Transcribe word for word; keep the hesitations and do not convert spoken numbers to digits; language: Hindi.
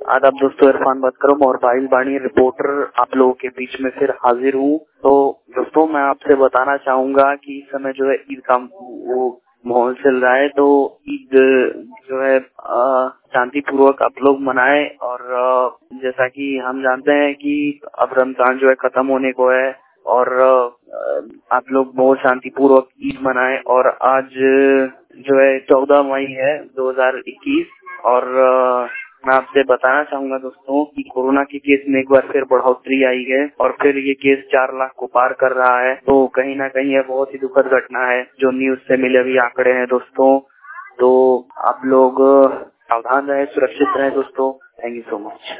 आदाब दोस्तों, इरफान बात करो, मोबाइल बाणी रिपोर्टर आप लोगों के बीच में फिर हाजिर हूँ। तो दोस्तों, मैं आपसे बताना चाहूंगा कि इस समय जो है ईद का वो माहौल चल रहा है, तो ईद जो है शांति पूर्वक आप लोग मनाएं। और आ, जैसा कि हम जानते हैं कि अब रमजान जो है खत्म होने को है और आ, आप लोग बहुत शांति पूर्वक ईद मनाएं। और आज जो है चौदह मई है दो हजार इक्कीस और आ, मैं आपसे बताना चाहूंगा दोस्तों कि कोरोना के केस में एक बार फिर बढ़ोतरी आई है और फिर ये केस चार लाख को पार कर रहा है। तो कहीं ना कहीं यह बहुत ही दुखद घटना है जो न्यूज से मिले हुए आंकड़े हैं दोस्तों। तो आप लोग सावधान रहें, सुरक्षित रहें दोस्तों। Thank you so much.